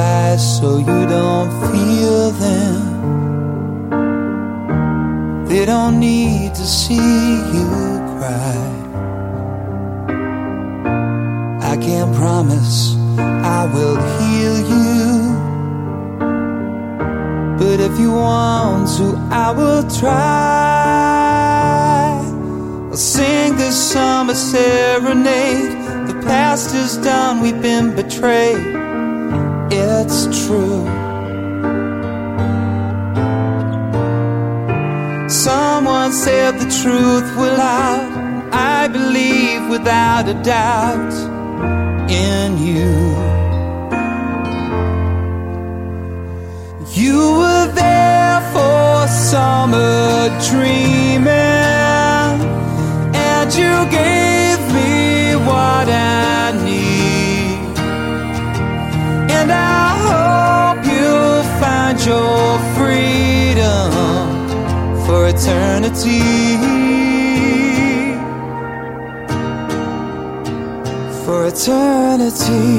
eyes so you don't feel them. They don't need to see you cry. I can't promise I will heal you, but if you want to, I will try. I'll sing this summer serenade. The past is done, we've been betrayed. It's true. Someone said the truth will out. I believe without a doubt in you. You were there for summer dreaming, and you gave me what I need. And I hope you'll find your freedom for eternity. For eternity.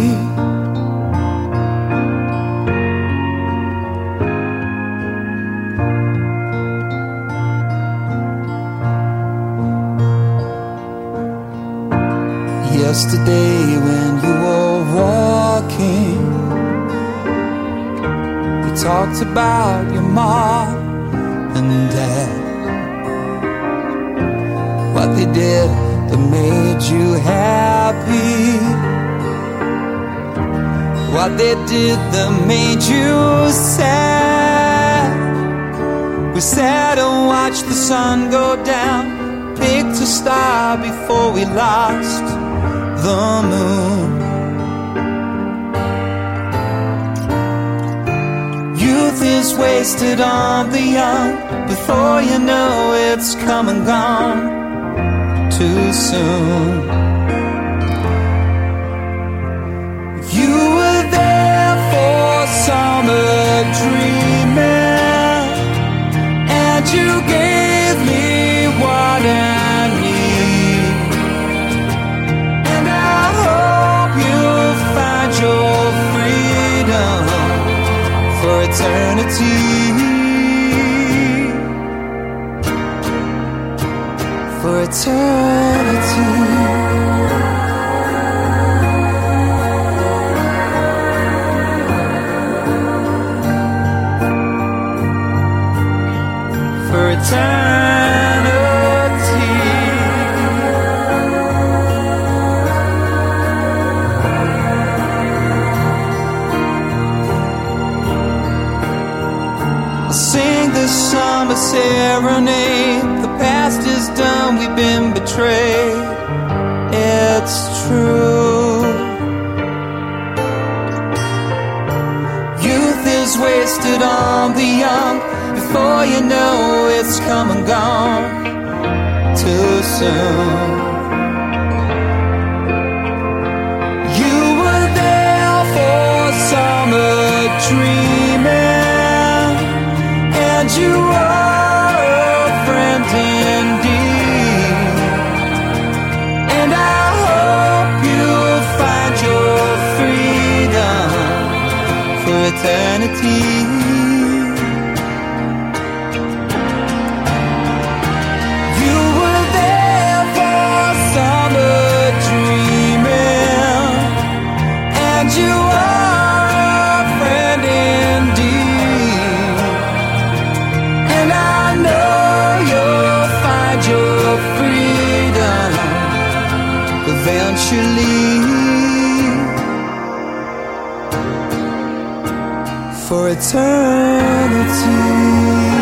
Yesterday when you were walking, we talked about your mom and dad, what they did that made you happy, what they did that made you sad. We sat and watched the sun go down, picked a star before we lost the moon. Youth is wasted on the young. Before you know it's come and gone too soon. You were there for summer dreaming, and you gave me what I need. And I hope you'll find your freedom for eternity. For eternity. For eternity. I'll sing this summer serenade. The past is done, we've been betrayed. It's true. Youth is wasted on the young. Before you know it's come and gone too soon. You were there for summer dreaming, and you are a friend indeed. And I hope you'll find your freedom for eternity. You are a friend indeed, and I know you'll find your freedom eventually. For eternity.